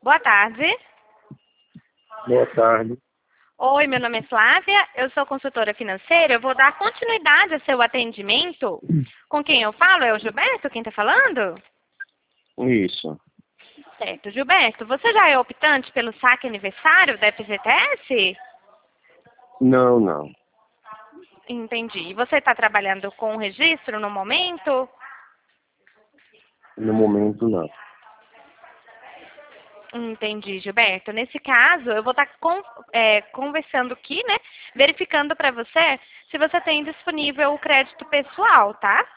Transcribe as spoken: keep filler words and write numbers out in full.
Boa tarde. Boa tarde. Oi, meu nome é Flávia, eu sou consultora financeira. Eu vou dar continuidade ao seu atendimento. Com quem eu falo? É o Gilberto quem está falando? Isso. Certo. Gilberto, você já é optante pelo saque aniversário da F G T S? Não, não. Entendi. E você está trabalhando com o registro no momento? No momento, não. Entendi, Gilberto. Nesse caso, eu vou estar con é, conversando aqui, né? Verificando para você se você tem disponível o crédito pessoal, tá?